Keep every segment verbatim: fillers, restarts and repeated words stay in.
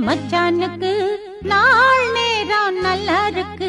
மச்சானுக்கு நாள் நேரம் நல்லா இருக்கு.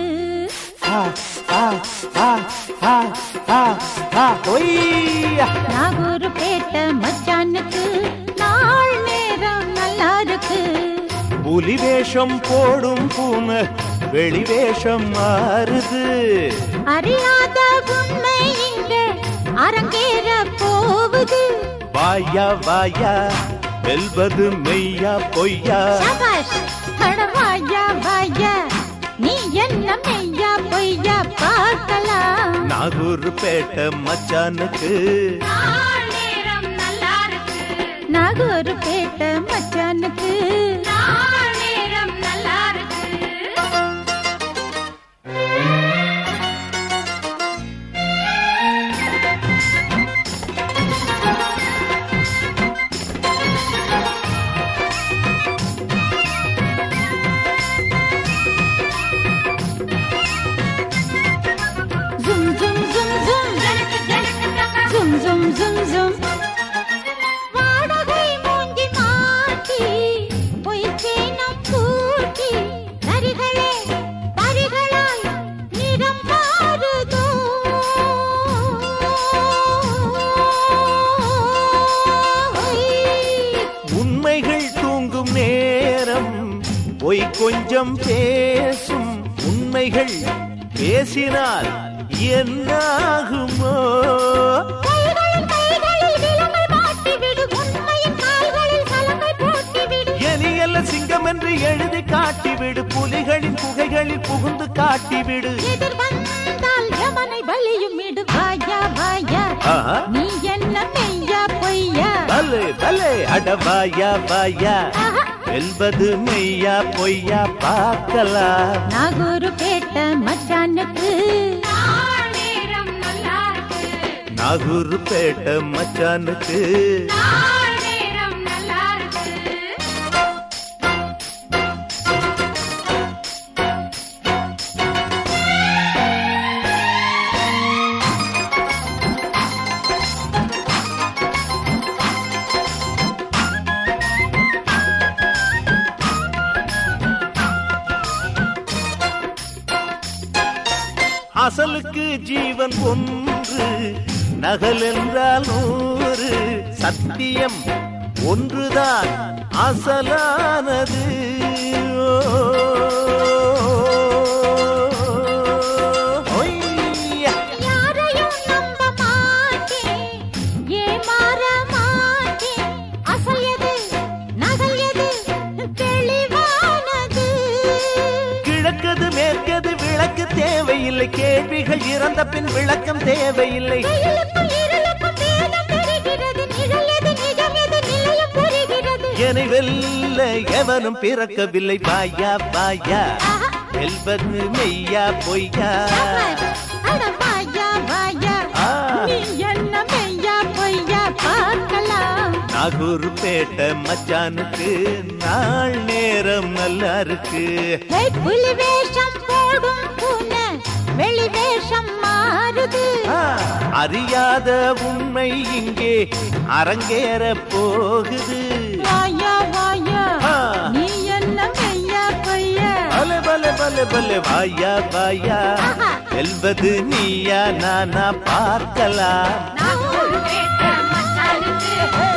நாகூர் பேட்ட மச்சானுக்கு நாள் நேரம் நல்லா இருக்கு. புலி வேஷம் போடும் பூனை வெளி வேஷம் மாறுது. அறியாத உண்மை இங்க அரங்கேற போகுது. வாயா வாயா வெல்வது மெய்யா பொய்யா. சபாஷ் வாயா வாயா நீ என்ன மெய்யா பொய்யா பார்க்கலாம். நாகூர் பேட்ட மச்சானுக்கு நாள் நேரம் நல்லா இருக்கு. நாகூர் பேட்ட மச்சானுக்கு நாள் நேரம் நல்லா இருக்கு. வாடகை மூங்கி மாட்டி பொய்ச்சேனம் கூட்டி நரிகளே பரிகளாய் நிறம் மாறுதோ. உண்மைகள் தூங்கும் நேரம் பொய் கொஞ்சம் பேசும். உண்மைகள் பேசினால் என்னாகுமோ. எலியல்ல சிங்கம் என்று எழுதி காட்டிவிடு. புலிகளின் குகைகளில் புகுந்து காட்டிவிடு. பலியும் இடு. வாயா வாயா நீ என்ன மெய்யா பொய்யா. பலே பலே அட வாயா வாயா வெல்வது மெய்யா பொய்யா பார்க்கலாம். நாகூர் பேட்ட மச்சானுக்கு நாகூர் பேட்ட மச்சானுக்கு அசலுக்கு ஜீவன் ஒன்று நகல் என்றால் நூறு. சத்தியம் ஒன்றுதான் அசலானது. யாரையும் நம்ப மாட்டேன் ஏமாற மாட்டேன். அசல் எது நகல் எது தெளிவானது. கிழக்கது மேற்கது விளக்கு தேவையில்லை. கேள்விகள் இறந்த பின் விளக்கம் தேவையில்லை. என்னை வெல்ல எவனும் பிறக்கவில்லை. வாயா வாயா வெல்வது மெய்யா பொய்யா. நாகூர் பேட்ட மச்சானுக்கு நாள் நேரம் நல்லா இருக்கு. புலி வேஷம் போடும் பூனை வெளி வேஷம் மாறுது. அறியாத உண்மை இங்கே அரங்கேற போகுது. வாயா வாயா நீ என்ன மெய்யா பொய்யா. பலே பலே பலே பலே வாயா வாயா வெல்வது நீயா நானா பார்க்கலாம். நாகூர் பேட்ட மச்சானுக்கு